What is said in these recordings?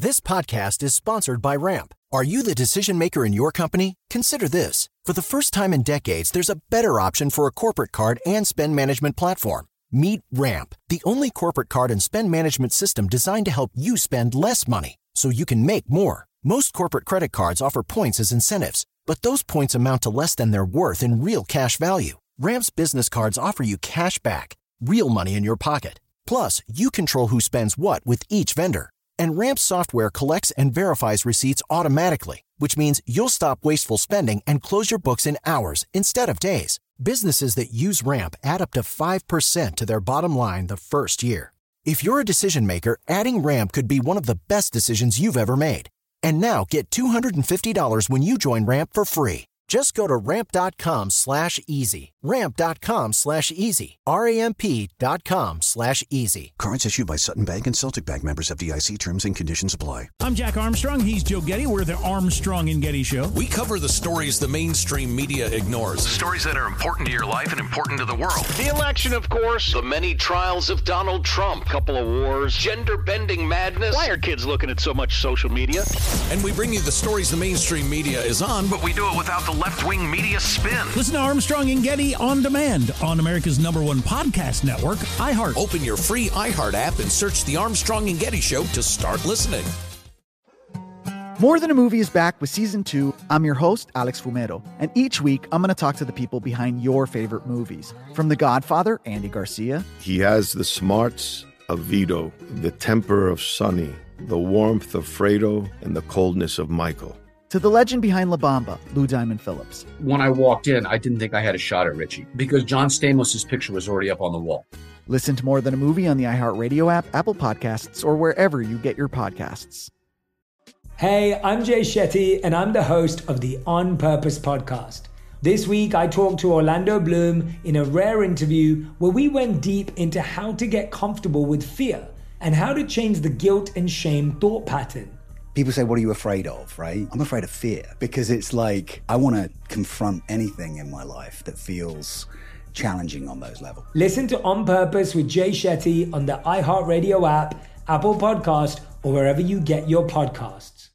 This podcast is sponsored by Ramp. Are you the decision maker in your company? Consider this. For the first time in decades, there's a better option for a corporate card and spend management platform. Meet Ramp, the only corporate card and spend management system designed to help you spend less money so you can make more. Most corporate credit cards offer points as incentives, but those points amount to less than their worth in real cash value. Ramp's business cards offer you cash back, real money in your pocket. Plus, you control who spends what with each vendor. And Ramp's software collects and verifies receipts automatically, which means you'll stop wasteful spending and close your books in hours instead of days. Businesses that use Ramp add up to 5% to their bottom line the first year. If you're a decision maker, adding Ramp could be one of the best decisions you've ever made. And now get $250 when you join Ramp for free. Just go to ramp.com/easy. Ramp.com/easy. RAMP.com/easy. Cards issued by Sutton Bank and Celtic Bank, members of FDIC. Terms and conditions apply. I'm Jack Armstrong. He's Joe Getty. We're the Armstrong and Getty Show. We cover the stories the mainstream media ignores. The stories that are important to your life and important to the world. The election, of course. The many trials of Donald Trump. Couple of wars. Gender-bending madness. Why are kids looking at so much social media? And we bring you the stories the mainstream media is on, but we do it without the left-wing media spin. Listen to Armstrong and Getty on demand on America's #1 podcast network, iHeart. Open your free iHeart app and search the Armstrong and Getty Show to start listening. More Than a Movie is back with Season 2. I'm your host, Alex Fumero, and each week I'm going to talk to the people behind your favorite movies. From The Godfather, Andy Garcia. He has the smarts of Vito, the temper of Sonny, the warmth of Fredo, and the coldness of Michael. To the legend behind La Bamba, Lou Diamond Phillips. When I walked in, I didn't think I had a shot at Richie because John Stamos' picture was already up on the wall. Listen to More Than a Movie on the iHeartRadio app, Apple Podcasts, or wherever you get your podcasts. Hey, I'm Jay Shetty, and I'm the host of the On Purpose podcast. This week, I talked to Orlando Bloom in a rare interview where we went deep into how to get comfortable with fear and how to change the guilt and shame thought pattern. People say, what are you afraid of, right? I'm afraid of fear because it's like I want to confront anything in my life that feels challenging on those levels. Listen to On Purpose with Jay Shetty on the iHeartRadio app, Apple Podcast, or wherever you get your podcasts.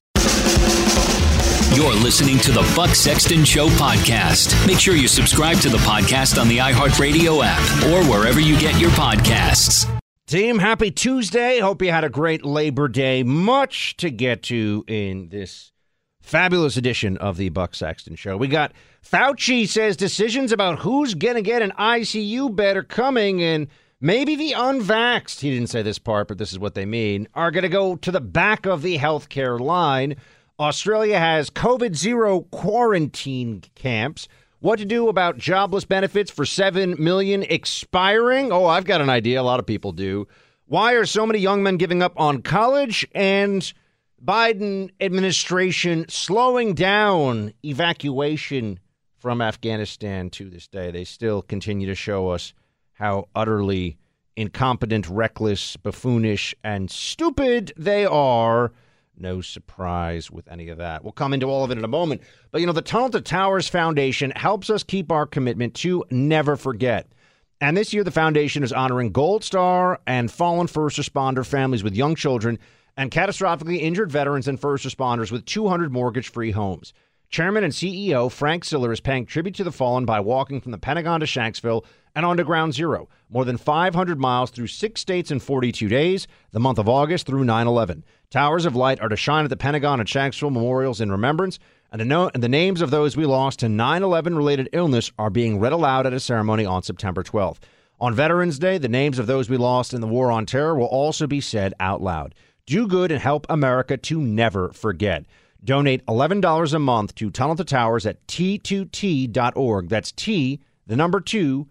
You're listening to the Buck Sexton Show podcast. Make sure you subscribe to the podcast on the iHeartRadio app or wherever you get your podcasts. Team, happy Tuesday. Hope you had a great Labor Day. Much to get to in this fabulous edition of the Buck Sexton Show. We got Fauci says decisions about who's going to get an ICU bed are coming, and maybe the unvaxxed, he didn't say this part, but this is what they mean, are going to go to the back of the healthcare line. Australia has COVID-0 quarantine camps. What to do about jobless benefits for 7 million expiring? Oh, I've got an idea. A lot of people do. Why are so many young men giving up on college? And Biden administration slowing down evacuation from Afghanistan to this day. They still continue to show us how utterly incompetent, reckless, buffoonish, and stupid they are. No surprise with any of that. We'll come into all of it in a moment. But, the Tunnel to Towers Foundation helps us keep our commitment to never forget. And this year, the foundation is honoring Gold Star and fallen first responder families with young children and catastrophically injured veterans and first responders with 200 mortgage-free homes. Chairman and CEO Frank Siller is paying tribute to the fallen by walking from the Pentagon to Shanksville and on to Ground Zero, more than 500 miles through 6 states in 42 days, the month of August through 9/11. Towers of light are to shine at the Pentagon and Shanksville memorials in remembrance, and the names of those we lost to 9/11-related illness are being read aloud at a ceremony on September 12th. On Veterans Day, the names of those we lost in the War on Terror will also be said out loud. Do good and help America to never forget. Donate $11 a month to Tunnel to Towers at T2T.org. That's T, the number 2,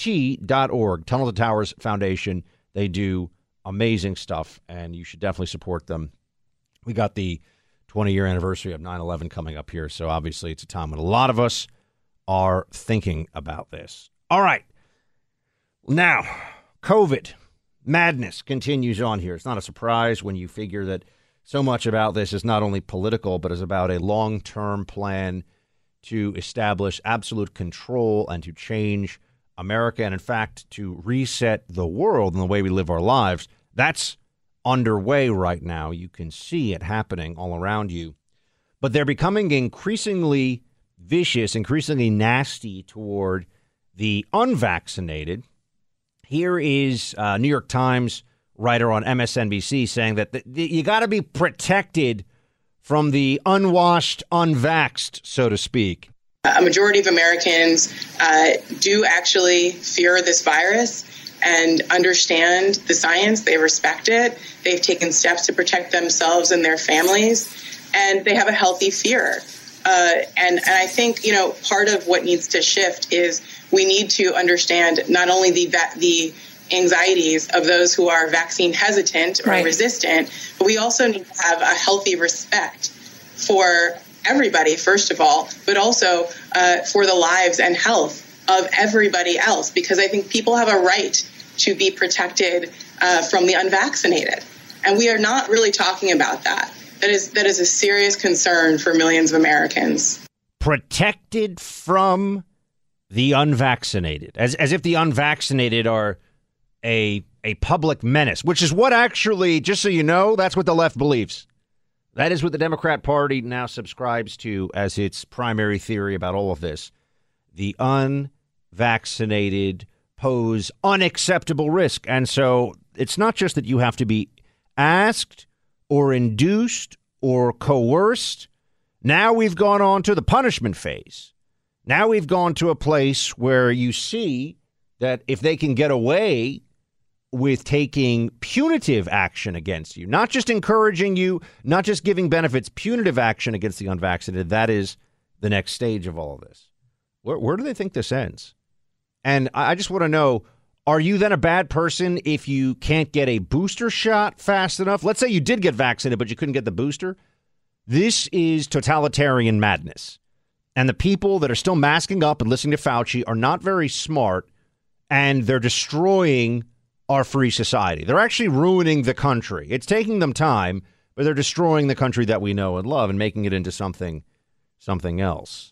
T.org. Tunnel to Towers Foundation. They do amazing stuff, and you should definitely support them. We got the 20-year anniversary of 9/11 coming up here, so obviously it's a time when a lot of us are thinking about this. All right. Now, COVID madness continues on here. It's not a surprise when you figure that so much about this is not only political, but is about a long-term plan to establish absolute control and to change America and, in fact, to reset the world and the way we live our lives. That's underway right now. You can see it happening all around you. But they're becoming increasingly vicious, increasingly nasty toward the unvaccinated. Here is New York Times writer on MSNBC saying that you got to be protected from the unwashed, unvaxxed, so to speak. A majority of Americans do actually fear this virus and understand the science. They respect it. They've taken steps to protect themselves and their families, and they have a healthy fear. And I think, part of what needs to shift is we need to understand not only the anxieties of those who are vaccine hesitant or resistant, but we also need to have a healthy respect for everybody, first of all, but also for the lives and health of everybody else, because I think people have a right to be protected from the unvaccinated. And we are not really talking about that. That is a serious concern for millions of Americans. Protected from the unvaccinated, as if the unvaccinated are a public menace, which is what actually, just so you know, that's what the left believes. That is what the Democrat Party now subscribes to as its primary theory about all of this. The unvaccinated pose unacceptable risk. And so it's not just that you have to be asked or induced or coerced. Now we've gone on to the punishment phase. Now we've gone to a place where you see that if they can get away with taking punitive action against you, not just encouraging you, not just giving benefits, punitive action against the unvaccinated, that is the next stage of all of this. Where do they think this ends? And I just want to know, are you then a bad person if you can't get a booster shot fast enough? Let's say you did get vaccinated, but you couldn't get the booster. This is totalitarian madness. And the people that are still masking up and listening to Fauci are not very smart, and they're destroying our free society. They're actually ruining the country. It's taking them time, but they're destroying the country that we know and love and making it into something else.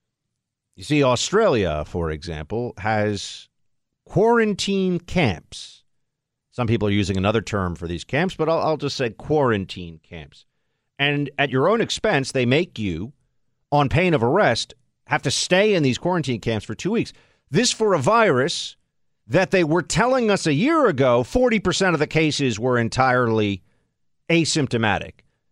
You see, Australia, for example, has quarantine camps. Some people are using another term for these camps, but I'll just say quarantine camps. And at your own expense, they make you, on pain of arrest, have to stay in these quarantine camps for 2 weeks. This for a virus that they were telling us a year ago, 40% of the cases were entirely asymptomatic.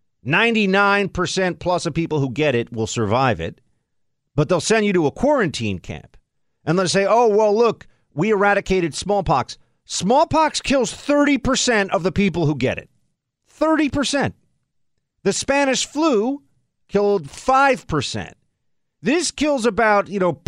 99% plus of people who get it will survive it, but they'll send you to a quarantine camp. And they'll say, oh, well, look, we eradicated smallpox. Smallpox kills 30% of the people who get it. 30%. The Spanish flu killed 5%. This kills about,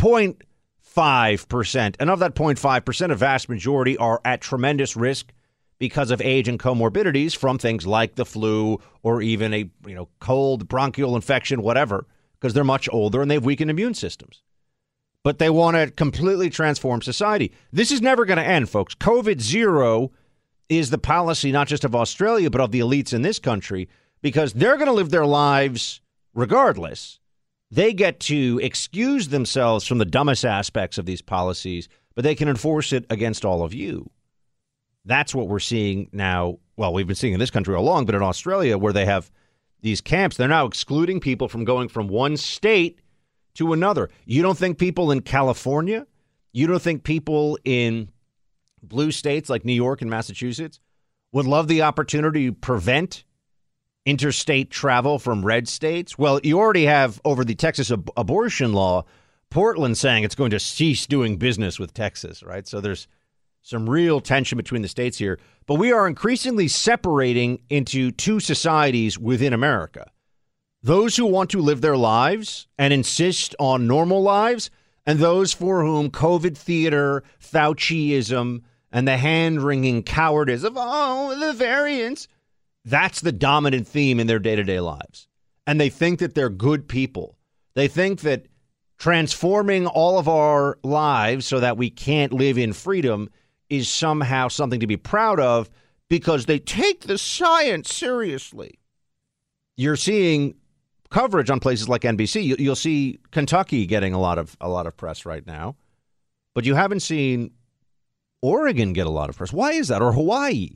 0.5%. And of that 0.5%, a vast majority are at tremendous risk because of age and comorbidities from things like the flu or even a, cold, bronchial infection, whatever, because they're much older and they have weakened immune systems. But they want to completely transform society. This is never going to end, folks. COVID-0 is the policy not just of Australia, but of the elites in this country, because they're going to live their lives regardless. They get to excuse themselves from the dumbest aspects of these policies, but they can enforce it against all of you. That's what we're seeing now. Well, we've been seeing in this country all along, but in Australia, where they have these camps, they're now excluding people from going from one state to another. You don't think people in California, you don't think people in blue states like New York and Massachusetts would love the opportunity to prevent interstate travel from red states? Well, you already have, over the Texas abortion law, Portland saying it's going to cease doing business with Texas, right? So there's some real tension between the states here. But we are increasingly separating into two societies within America. Those who want to live their lives and insist on normal lives, and those for whom COVID theater, Fauciism, and the hand-wringing cowardice of, the variants, that's the dominant theme in their day-to-day lives. And they think that they're good people. They think that transforming all of our lives so that we can't live in freedom is somehow something to be proud of because they take the science seriously. You're seeing coverage on places like NBC. You'll see Kentucky getting a lot of press right now, but you haven't seen Oregon get a lot of press. Why is that? Or Hawaii,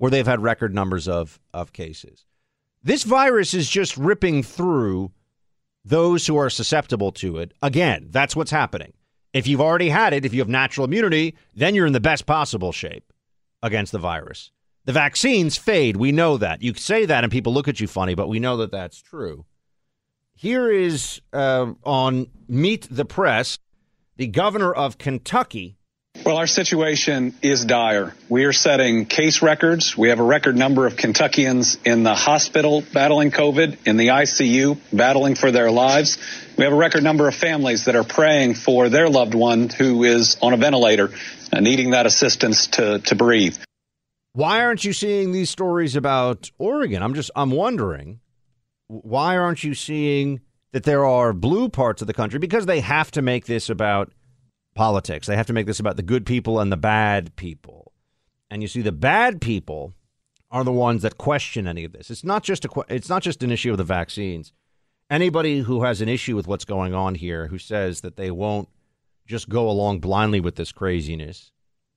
where they've had record numbers of cases. This virus is just ripping through those who are susceptible to it. Again, that's what's happening. If you've already had it, if you have natural immunity, then you're in the best possible shape against the virus. The vaccines fade. We know that. You say that and people look at you funny, but we know that that's true. Here is on Meet the Press, the governor of Kentucky. Well, our situation is dire. We are setting case records. We have a record number of Kentuckians in the hospital battling COVID, in the ICU battling for their lives. We have a record number of families that are praying for their loved one who is on a ventilator, needing that assistance to breathe. Why aren't you seeing these stories about Oregon? I'm wondering, why aren't you seeing that there are blue parts of the country? Because they have to make this about politics. They have to make this about the good people and the bad people. And you see, the bad people are the ones that question any of this. It's not just an issue of the vaccines. Anybody who has an issue with what's going on here, who says that they won't just go along blindly with this craziness,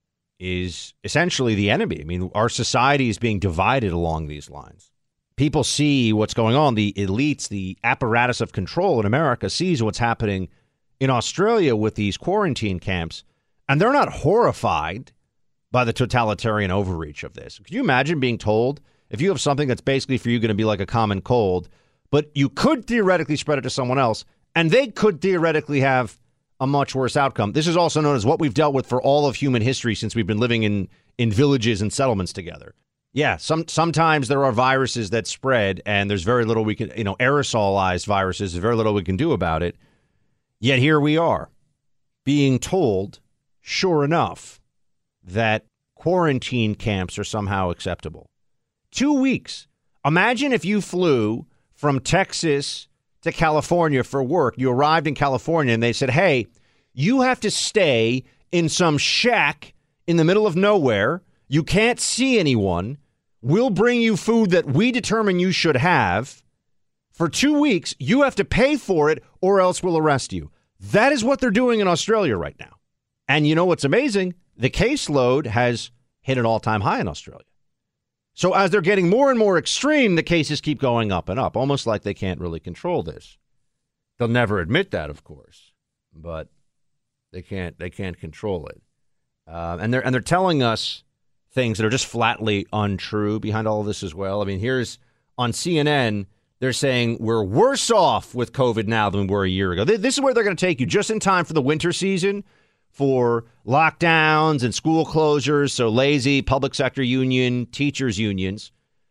is essentially the enemy. I mean, our society is being divided along these lines. People see what's going on. The elites, the apparatus of control in America sees what's happening in Australia with these quarantine camps, and they're not horrified by the totalitarian overreach of this. Could you imagine being told, if you have something that's basically for you going to be like a common cold, but you could theoretically spread it to someone else, and they could theoretically have a much worse outcome? This is also known as what we've dealt with for all of human history since we've been living in villages and settlements together. Yeah, sometimes there are viruses that spread, and there's very little we can, aerosolized viruses, there's very little we can do about it. Yet here we are being told, sure enough, that quarantine camps are somehow acceptable. 2 weeks. Imagine if you flew from Texas to California for work. You arrived in California and they said, hey, you have to stay in some shack in the middle of nowhere. You can't see anyone. We'll bring you food that we determine you should have. For 2 weeks, you have to pay for it or else we'll arrest you. That is what they're doing in Australia right now. And you know what's amazing? The caseload has hit an all-time high in Australia. So as they're getting more and more extreme, the cases keep going up and up, almost like they can't really control this. They'll never admit that, of course, but they can't control it. And they're telling us things that are just flatly untrue behind all of this as well. I mean, here's on CNN. They're saying we're worse off with COVID now than we were a year ago. This is where they're going to take you just in time for the winter season, for lockdowns and school closures. So lazy public sector union, teachers unions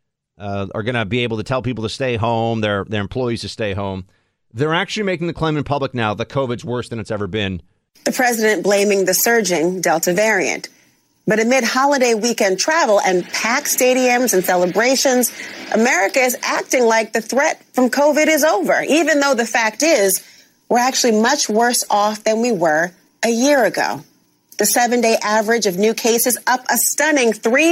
are going to be able to tell people to stay home, their employees to stay home. They're actually making the claim in public now that COVID's worse than it's ever been. The president blaming the surging Delta variant. But amid holiday weekend travel and packed stadiums and celebrations, America is acting like the threat from COVID is over, even though the fact is we're actually much worse off than we were a year ago. The 7-day average of new cases up a stunning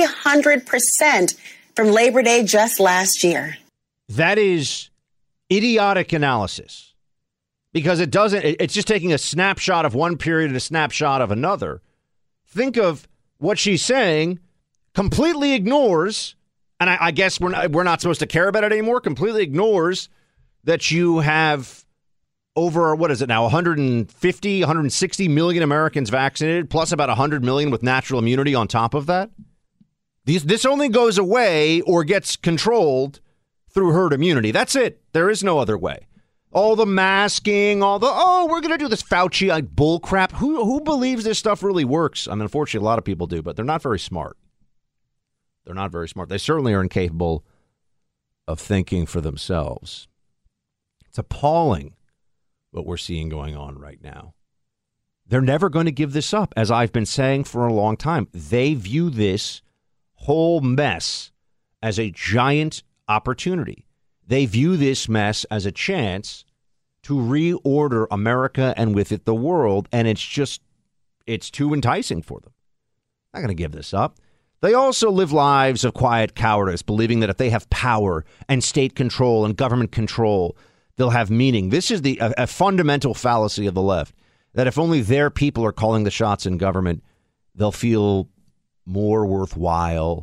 300% from Labor Day just last year. That is idiotic analysis because it's just taking a snapshot of one period and a snapshot of another. Think of what she's saying, completely ignores, and I guess we're not supposed to care about it anymore, completely ignores that you have over, what is it now, 150, 160 million Americans vaccinated, plus about 100 million with natural immunity on top of that. This only goes away or gets controlled through herd immunity. That's it. There is no other way. All the masking, we're going to do this Fauci bull crap. Who believes this stuff really works? I mean, unfortunately, a lot of people do, but they're not very smart. They're not very smart. They certainly are incapable of thinking for themselves. It's appalling what we're seeing going on right now. They're never going to give this up, as I've been saying for a long time. They view this whole mess as a giant opportunity. They view this mess as a chance to reorder America and with it the world, and it's too enticing for them. Not going to give this up. They also live lives of quiet cowardice, believing that if they have power and state control and government control, they'll have meaning. This is a fundamental fallacy of the left, that if only their people are calling the shots in government, they'll feel more worthwhile.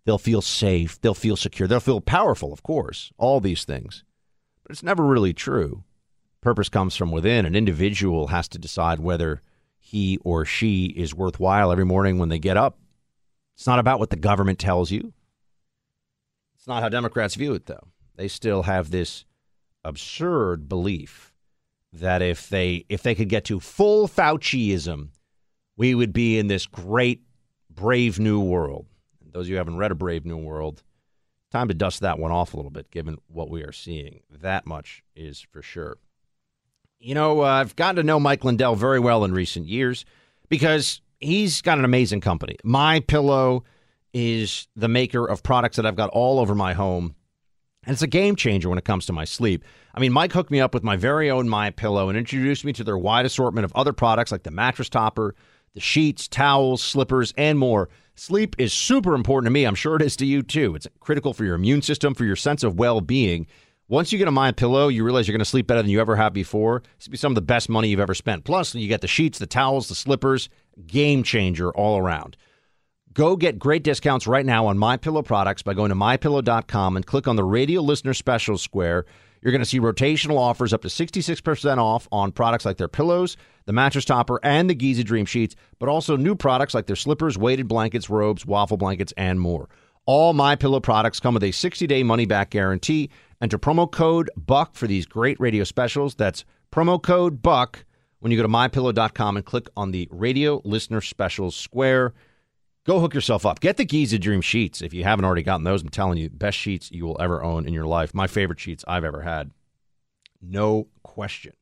they'll feel safe, they'll feel secure, they'll feel powerful, of course, all these things. But it's never really true. Purpose comes from within. An individual has to decide whether he or she is worthwhile every morning when they get up. It's not about what the government tells you. It's not how Democrats view it, though. They still have this absurd belief that if they could get to full Fauciism, we would be in this great, brave new world. And those of you who haven't read A Brave New World, time to dust that one off a little bit, given what we are seeing. That much is for sure. You know, I've gotten to know Mike Lindell very well in recent years because he's got an amazing company. MyPillow is the maker of products that I've got all over my home, and it's a game changer when it comes to my sleep. I mean, Mike hooked me up with my very own MyPillow and introduced me to their wide assortment of other products like the mattress topper, the sheets, towels, slippers, and more. Sleep is super important to me. I'm sure it is to you, too. It's critical for your immune system, for your sense of well-being. Once you get a MyPillow, you realize you're going to sleep better than you ever have before. It's going to be some of the best money you've ever spent. Plus, you get the sheets, the towels, the slippers. Game changer all around. Go get great discounts right now on MyPillow products by going to MyPillow.com and click on the radio listener specials square. You're going to see rotational offers up to 66% off on products like their pillows, the mattress topper, and the Giza Dream sheets, but also new products like their slippers, weighted blankets, robes, waffle blankets, and more. All MyPillow products come with a 60-day money-back guarantee. Enter promo code BUCK for these great radio specials. That's promo code BUCK when you go to MyPillow.com and click on the radio listener specials square. Go hook yourself up. Get the Giza Dream sheets if you haven't already gotten those. I'm telling you, best sheets you will ever own in your life. My favorite sheets I've ever had. No question.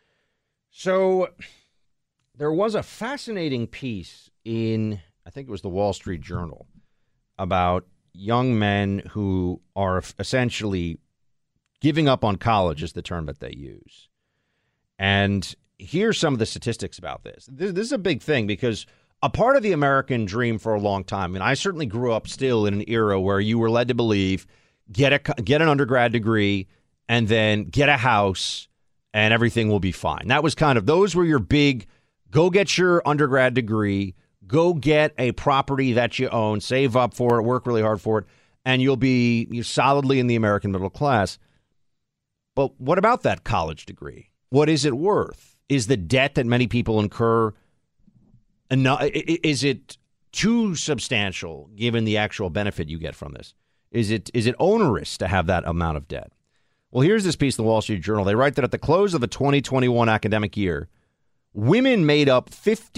So there was a fascinating piece in, I think it was the Wall Street Journal, about young men who are essentially giving up on college is the term that they use. And here's some of the statistics about this. This is a big thing because a part of the American dream for a long time, and I certainly grew up still in an era where you were led to believe, get an undergrad degree and then get a house and everything will be fine. That was those were your big, go get your undergrad degree, go get a property that you own, save up for it, work really hard for it, and you're solidly in the American middle class. But what about that college degree? What is it worth? Is the debt that many people incur enough? Is it too substantial given the actual benefit you get from this? Is it onerous to have that amount of debt? Well, here's this piece in the Wall Street Journal. They write that at the close of the 2021 academic year, women made up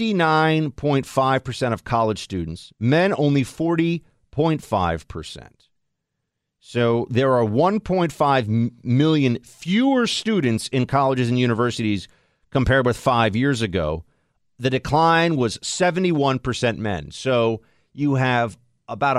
59.5% of college students, men only 40.5%. So there are 1.5 million fewer students in colleges and universities compared with 5 years ago. The decline was 71% men. So you have about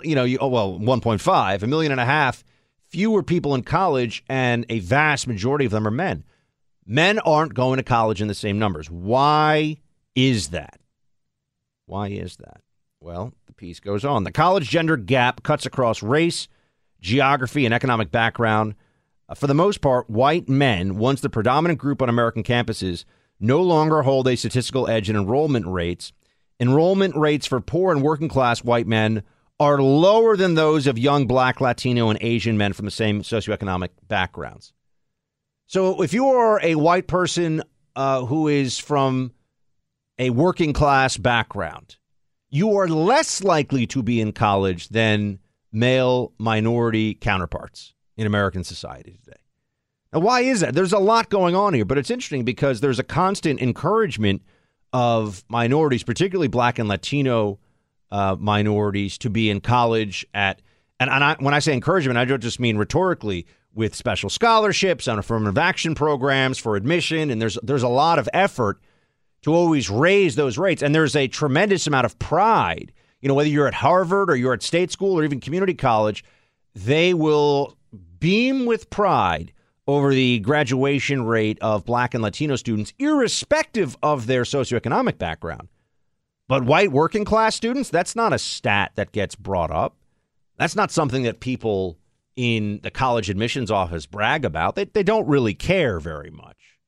1.5 million and a half fewer people in college, and a vast majority of them are men. Men aren't going to college in the same numbers. Why is that? Why is that? Well, the piece goes on. The college gender gap cuts across race, geography, and economic background. For the most part, white men, once the predominant group on American campuses, no longer hold a statistical edge in enrollment rates. Enrollment rates for poor and working class white men are lower than those of young Black, Latino, and Asian men from the same socioeconomic backgrounds. So if you are a white person who is from a working class background, you are less likely to be in college than male minority counterparts in American society today. Now, why is that? There's a lot going on here, but it's interesting because there's a constant encouragement of minorities, particularly Black and Latino minorities, to be in college when I say encouragement, I don't just mean rhetorically, with special scholarships and affirmative action programs for admission. And there's a lot of effort to always raise those rates. And there's a tremendous amount of pride. You know, whether you're at Harvard or you're at state school or even community college, they will beam with pride over the graduation rate of Black and Latino students, irrespective of their socioeconomic background. But white working class students, that's not a stat that gets brought up. That's not something that people in the college admissions office brag about. They don't really care very much.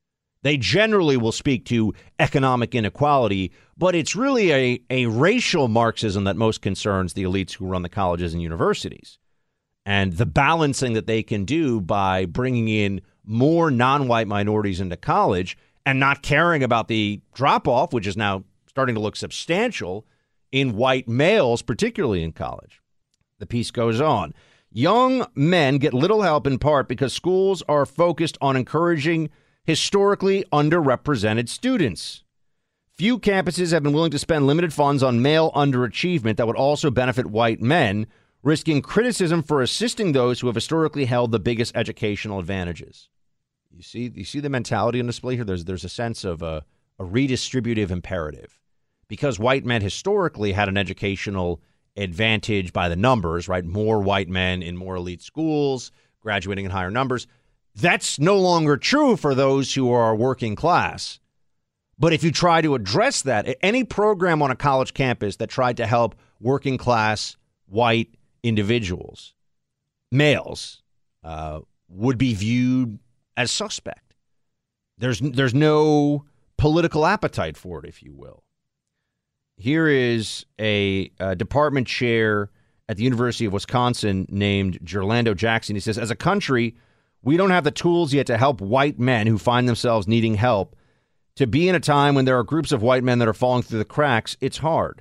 They generally will speak to economic inequality, but it's really a racial Marxism that most concerns the elites who run the colleges and universities. And the balancing that they can do by bringing in more non-white minorities into college and not caring about the drop-off, which is now starting to look substantial in white males, particularly in college. The piece goes on. Young men get little help in part because schools are focused on encouraging historically underrepresented students. Few campuses have been willing to spend limited funds on male underachievement that would also benefit white men, risking criticism for assisting those who have historically held the biggest educational advantages. You see the mentality on display here? There's a sense of a redistributive imperative. Because white men historically had an educational advantage by the numbers, right? More white men in more elite schools, graduating in higher numbers. That's no longer true for those who are working class. But if you try to address that, any program on a college campus that tried to help working class white individuals, males, would be viewed as suspect. There's no political appetite for it, if you will. Here is a department chair at the University of Wisconsin named Gerlando Jackson. He says, as a country, we don't have the tools yet to help white men who find themselves needing help. To be in a time when there are groups of white men that are falling through the cracks, it's hard.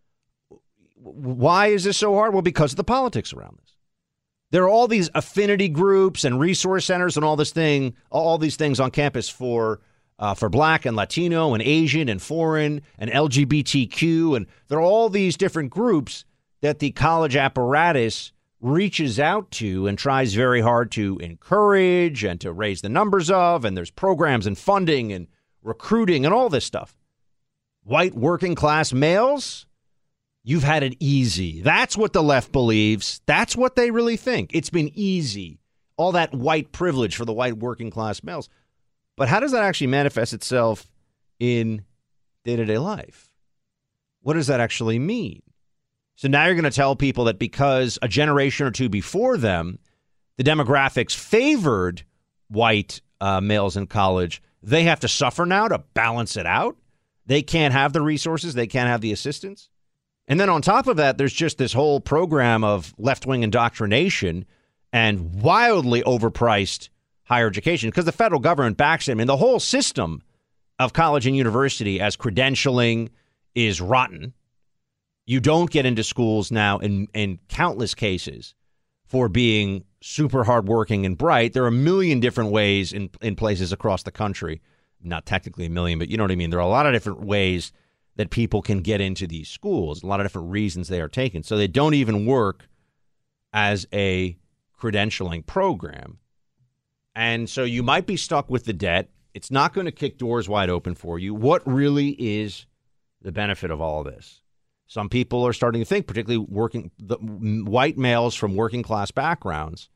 Why is this so hard? Well, because of the politics around this. There are all these affinity groups and resource centers and all these things on campus for Black and Latino and Asian and foreign and LGBTQ. And there are all these different groups that the college apparatus reaches out to and tries very hard to encourage and to raise the numbers of. And there's programs and funding and recruiting and all this stuff. White working class males, you've had it easy. That's what the left believes. That's what they really think. It's been easy. All that white privilege for the white working class males. But how does that actually manifest itself in day-to-day life? What does that actually mean? So now you're going to tell people that because a generation or two before them, the demographics favored white males in college, they have to suffer now to balance it out? They can't have the resources. They can't have the assistance. And then on top of that, there's just this whole program of left-wing indoctrination and wildly overpriced higher education because the federal government backs them. And the whole system of college and university as credentialing is rotten. You don't get into schools now in countless cases for being super hardworking and bright. There are a million different ways in places across the country. Not technically a million, but you know what I mean? There are a lot of different ways that people can get into these schools, a lot of different reasons they are taken. So they don't even work as a credentialing program. And so you might be stuck with the debt. It's not going to kick doors wide open for you. What really is the benefit of all of this? Some people are starting to think, particularly white males from working class backgrounds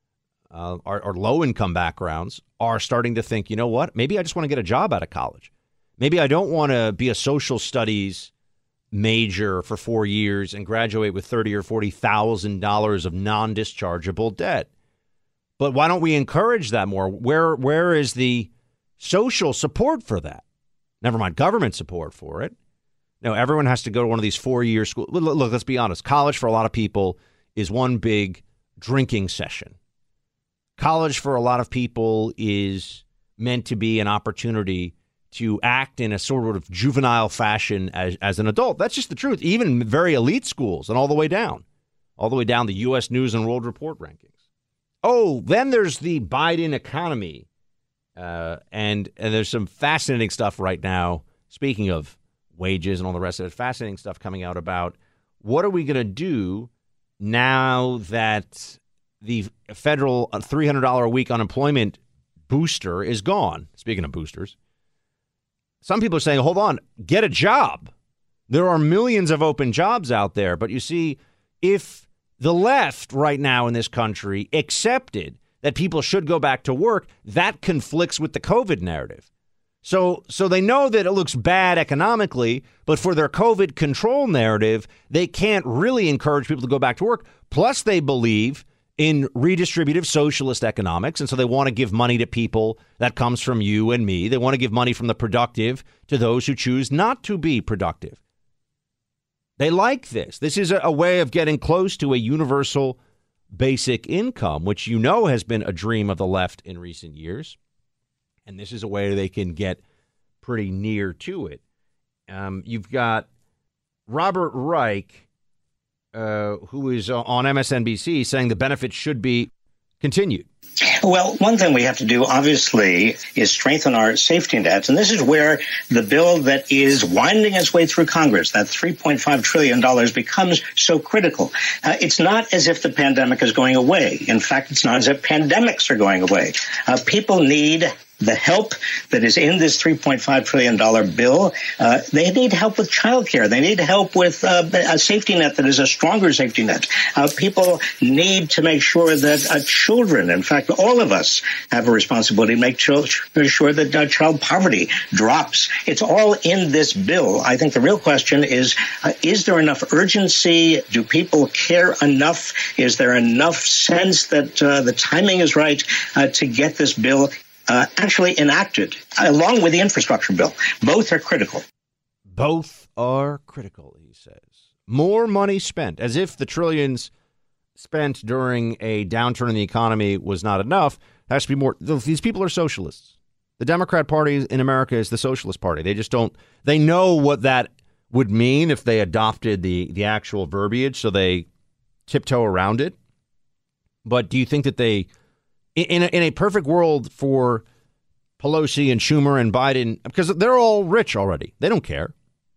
or low income backgrounds, are starting to think, you know what? Maybe I just want to get a job out of college. Maybe I don't want to be a social studies major for 4 years and graduate with $30,000 or $40,000 of non-dischargeable debt. But why don't we encourage that more? Where is the social support for that? Never mind government support for it. No, everyone has to go to one of these 4-year schools. Look, let's be honest. College for a lot of people is one big drinking session. College for a lot of people is meant to be an opportunity to act in a sort of juvenile fashion as an adult. That's just the truth. Even very elite schools and all the way down the U.S. News and World Report rankings. Oh, then there's the Biden economy. And there's some fascinating stuff right now. Speaking of wages and all the rest of it, fascinating stuff coming out about what are we going to do now that the federal $300 a week unemployment booster is gone. Speaking of boosters, some people are saying, hold on, get a job. There are millions of open jobs out there. But you see, if the left right now in this country accepted that people should go back to work, that conflicts with the COVID narrative. So they know that it looks bad economically, but for their COVID control narrative, they can't really encourage people to go back to work. Plus, they believe in redistributive socialist economics. And so they want to give money to people that comes from you and me. They want to give money from the productive to those who choose not to be productive. They like this. This is a way of getting close to a universal basic income, which you know has been a dream of the left in recent years. And this is a way they can get pretty near to it. You've got Robert Reich, who is on MSNBC, saying the benefits should be continued. Well, one thing we have to do, obviously, is strengthen our safety nets. And this is where the bill that is winding its way through Congress, that $3.5 trillion, becomes so critical. It's not as if the pandemic is going away. In fact, it's not as if pandemics are going away. People need the help that is in this $3.5 trillion bill. They need help with childcare. They need help with a safety net that is a stronger safety net. People need to make sure that children, in fact, all of us have a responsibility to make sure that child poverty drops. It's all in this bill. I think the real question is there enough urgency? Do people care enough? Is there enough sense that the timing is right to get this bill actually enacted, along with the infrastructure bill? Both are critical. Both are critical, he says. More money spent, as if the trillions spent during a downturn in the economy was not enough. There has to be more. These people are socialists. The Democrat Party in America is the Socialist Party. They just don't. They know what that would mean if they adopted the actual verbiage, so they tiptoe around it. But do you think that they, in a perfect world for Pelosi and Schumer and Biden, because they're all rich already, they don't care.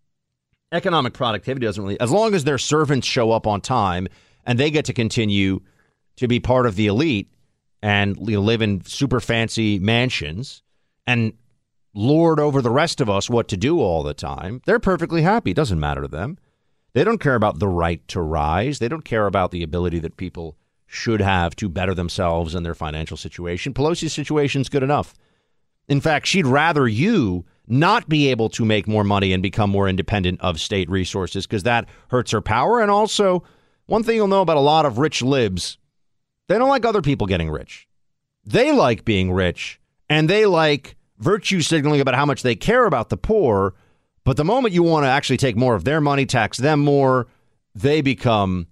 Economic productivity doesn't really, as long as their servants show up on time and they get to continue to be part of the elite and live in super fancy mansions and lord over the rest of us what to do all the time, they're perfectly happy. It doesn't matter to them. They don't care about the right to rise. They don't care about the ability that people should have to better themselves and their financial situation. Pelosi's situation is good enough. In fact, she'd rather you not be able to make more money and become more independent of state resources, because that hurts her power. And also, one thing you'll know about a lot of rich libs, they don't like other people getting rich. They like being rich, and they like virtue signaling about how much they care about the poor. But the moment you want to actually take more of their money, tax them more, they become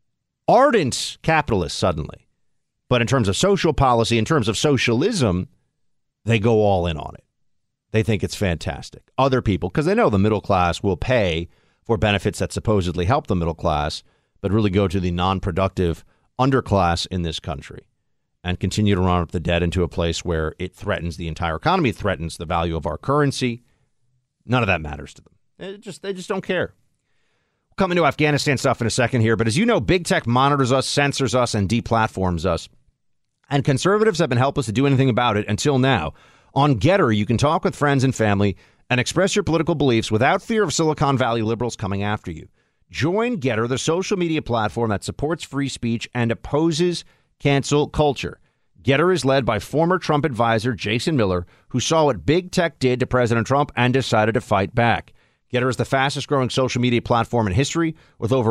ardent capitalists suddenly. But in terms of social policy, in terms of socialism, they go all in on it. They think it's fantastic. Other people, because they know the middle class will pay for benefits that supposedly help the middle class, but really go to the non-productive underclass in this country and continue to run up the debt into a place where it threatens the entire economy, threatens the value of our currency. None of that matters to them. They just don't care. We'll come into Afghanistan stuff in a second here, but as you know, big tech monitors us, censors us, and deplatforms us. And conservatives have been helpless to do anything about it until now. On Getter, you can talk with friends and family and express your political beliefs without fear of Silicon Valley liberals coming after you. Join Getter, the social media platform that supports free speech and opposes cancel culture. Getter is led by former Trump advisor Jason Miller, who saw what big tech did to President Trump and decided to fight back. Getter is the fastest growing social media platform in history, with over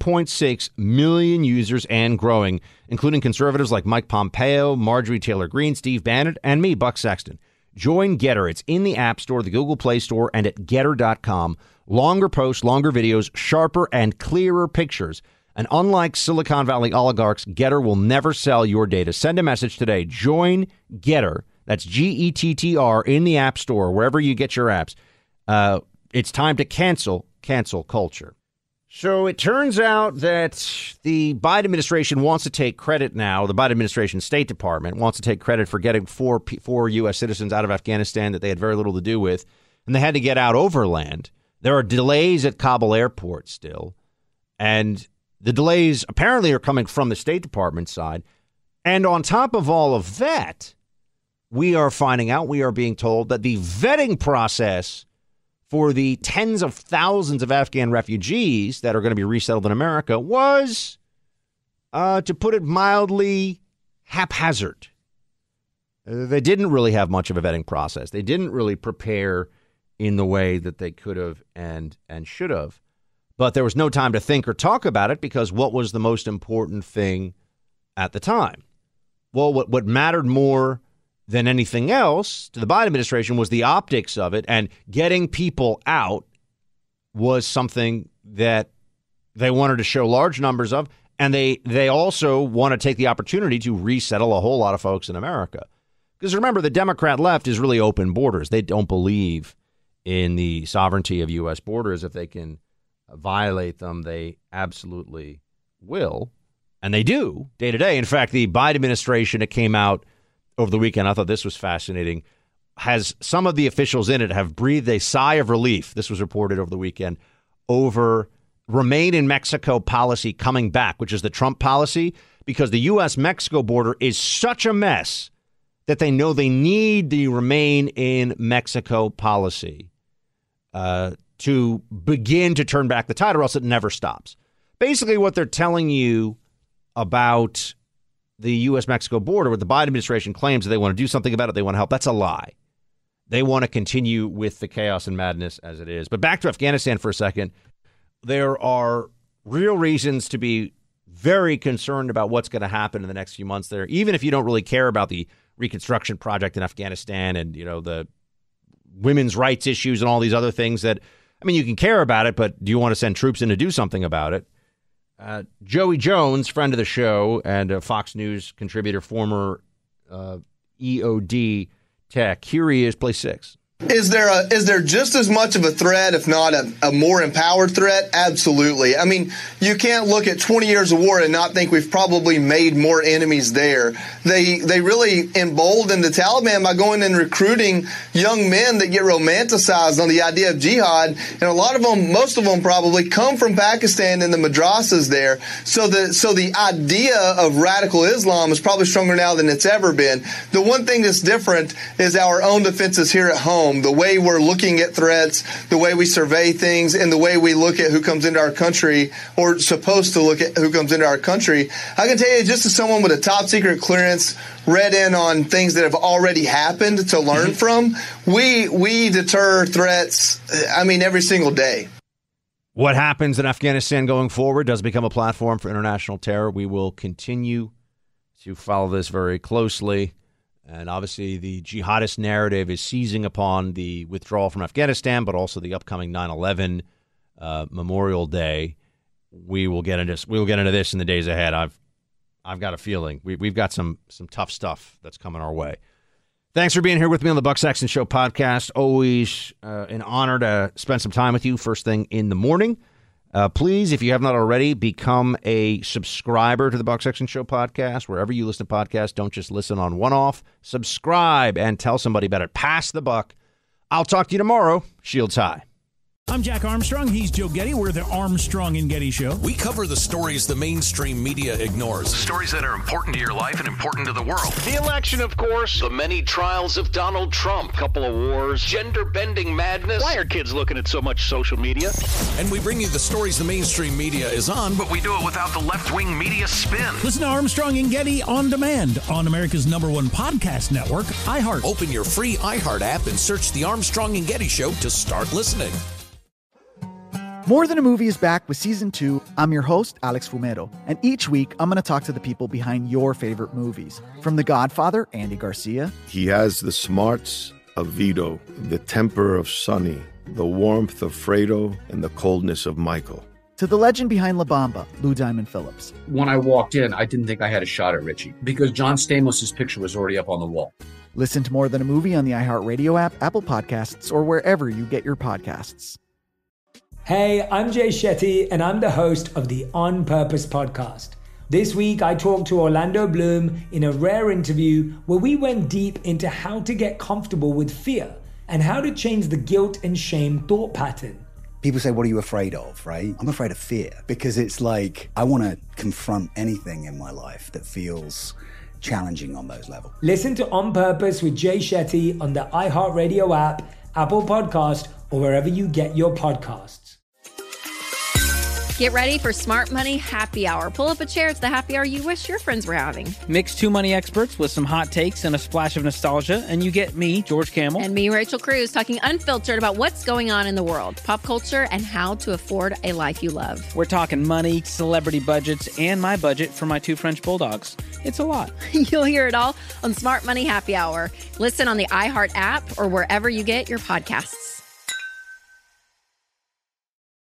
1.6 million users and growing, including conservatives like Mike Pompeo, Marjorie Taylor Greene, Steve Bannon, and me, Buck Sexton. Join Getter. It's in the App Store, the Google Play Store, and at Getter.com. Longer posts, longer videos, sharper and clearer pictures. And unlike Silicon Valley oligarchs, Getter will never sell your data. Send a message today. Join Getter. That's Gettr in the App Store, wherever you get your apps. It's time to cancel culture. So it turns out that the Biden administration wants to take credit now. The Biden administration State Department wants to take credit for getting four U.S. citizens out of Afghanistan that they had very little to do with, and they had to get out overland. There are delays at Kabul airport still, and the delays apparently are coming from the State Department side. And on top of all of that, we are being told that the vetting process for the tens of thousands of Afghan refugees that are going to be resettled in America was, to put it mildly, haphazard. They didn't really have much of a vetting process. They didn't really prepare in the way that they could have and should have. But there was no time to think or talk about it, because what was the most important thing at the time. Well, what mattered more than anything else to the Biden administration was the optics of it, and getting people out was something that they wanted to show large numbers of, and they also want to take the opportunity to resettle a whole lot of folks in America. Because remember, the Democrat left is really open borders. They don't believe in the sovereignty of U.S. borders. If they can violate them, they absolutely will. And they do day to day. In fact, the Biden administration, it came out over the weekend, I thought this was fascinating, has some of the officials in it have breathed a sigh of relief. This was reported over the weekend over Remain in Mexico policy coming back, which is the Trump policy, because the U.S.-Mexico border is such a mess that they know they need the Remain in Mexico policy to begin to turn back the tide, or else it never stops. Basically, what they're telling you about the U.S.-Mexico border, what the Biden administration claims that they want to do something about it, they want to help, that's a lie. They want to continue with the chaos and madness as it is. But back to Afghanistan for a second. There are real reasons to be very concerned about what's going to happen in the next few months there, even if you don't really care about the reconstruction project in Afghanistan and, you know, the women's rights issues and all these other things that, I mean, you can care about it, but do you want to send troops in to do something about it? Joey Jones, friend of the show and a Fox News contributor, former EOD tech, here he is, play 6. Is there just as much of a threat, if not a more empowered threat? Absolutely. I mean, you can't look at 20 years of war and not think we've probably made more enemies there. They really emboldened the Taliban by going and recruiting young men that get romanticized on the idea of jihad. And a lot of them, most of them probably come from Pakistan and the madrasas there. So the idea of radical Islam is probably stronger now than it's ever been. The one thing that's different is our own defenses here at home. The way we're looking at threats, the way we survey things, and the way we look at who comes into our country, or supposed to look at who comes into our country. I can tell you, just as someone with a top secret clearance, read in on things that have already happened to learn from, we deter threats, I mean, every single day. What happens in Afghanistan going forward does become a platform for international terror. We will continue to follow this very closely. And obviously, the jihadist narrative is seizing upon the withdrawal from Afghanistan, but also the upcoming 9/11 Memorial Day. We will get into this in the days ahead. I've got a feeling we've got some tough stuff that's coming our way. Thanks for being here with me on the Buck Sexton Show podcast. Always an honor to spend some time with you first thing in the morning. Please, if you have not already, become a subscriber to the Buck Sexton Show podcast. Wherever you listen to podcasts, don't just listen on one-off. Subscribe and tell somebody about it. Pass the buck. I'll talk to you tomorrow. Shields high. I'm Jack Armstrong. He's Joe Getty. We're the Armstrong and Getty Show. We cover the stories the mainstream media ignores. Stories that are important to your life and important to the world. The election, of course. The many trials of Donald Trump. Couple of wars. Gender-bending madness. Why are kids looking at so much social media? And we bring you the stories the mainstream media is on, but we do it without the left-wing media spin. Listen to Armstrong and Getty on demand on America's #1 podcast network, iHeart. Open your free iHeart app and search The Armstrong and Getty Show to start listening. More Than a Movie is back with Season 2. I'm your host, Alex Fumero, and each week I'm going to talk to the people behind your favorite movies. From The Godfather, Andy Garcia. He has the smarts of Vito, the temper of Sonny, the warmth of Fredo, and the coldness of Michael. To the legend behind La Bamba, Lou Diamond Phillips. When I walked in, I didn't think I had a shot at Richie because John Stamos' picture was already up on the wall. Listen to More Than a Movie on the iHeartRadio app, Apple Podcasts, or wherever you get your podcasts. Hey, I'm Jay Shetty, and I'm the host of the On Purpose podcast. This week, I talked to Orlando Bloom in a rare interview where we went deep into how to get comfortable with fear and how to change the guilt and shame thought pattern. People say, what are you afraid of, right? I'm afraid of fear because it's like I want to confront anything in my life that feels challenging on those levels. Listen to On Purpose with Jay Shetty on the iHeartRadio app, Apple Podcast, or wherever you get your podcasts. Get ready for Smart Money Happy Hour. Pull up a chair. It's the happy hour you wish your friends were having. Mix two money experts with some hot takes and a splash of nostalgia, and you get me, George Kamel. And me, Rachel Cruz, talking unfiltered about what's going on in the world, pop culture, and how to afford a life you love. We're talking money, celebrity budgets, and my budget for my 2 French bulldogs. It's a lot. You'll hear it all on Smart Money Happy Hour. Listen on the iHeart app or wherever you get your podcasts.